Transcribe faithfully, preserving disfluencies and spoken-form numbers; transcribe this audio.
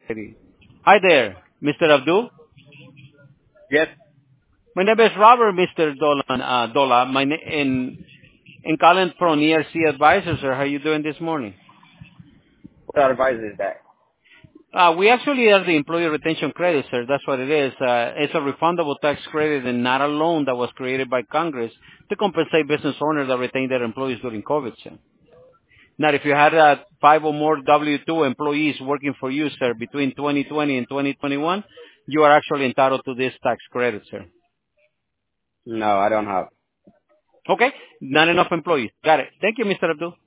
Hi there, Mister Abdul. Yes. My name is Robert, Mister Dolan, uh, Dola. My na- in in calling from E R C Advisors, sir. How you doing this morning? What advisor is that? Uh, we actually are the employee retention credit, sir. That's what it is. Uh, it's a refundable tax credit and not a loan that was created by Congress to compensate business owners that retain their employees during COVID, sir. Now, if you had uh, five or more W two employees working for you, sir, between twenty twenty and twenty twenty-one, you are actually entitled to this tax credit, sir. No, I don't have. Okay? Not enough employees. Got it. Thank you, Mister Abdul.